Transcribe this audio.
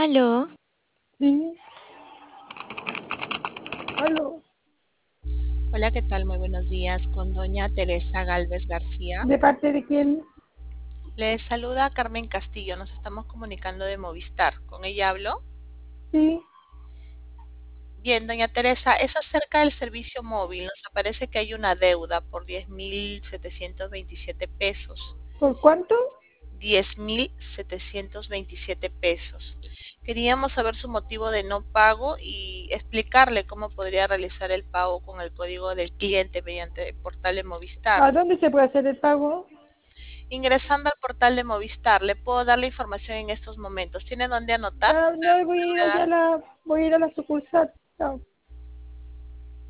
Aló, Sí, aló. Hola, ¿qué tal? Muy buenos días. Con doña Teresa Galvez García. ¿De parte de quién? Le saluda Carmen Castillo. Nos estamos comunicando de Movistar. ¿Con ella hablo? Sí, Bien, doña Teresa, es acerca del servicio móvil. Nos aparece que hay una deuda por 10.727 pesos. ¿por cuánto? 10.727 pesos. Queríamos saber su motivo de no pago y explicarle cómo podría realizar el pago con el código del cliente mediante el portal de Movistar. ¿A dónde se puede hacer el pago? Ingresando al portal de Movistar, le puedo dar la información en estos momentos. ¿Tiene dónde anotar? Ya, no voy a ir allá a la sucursal. Chao.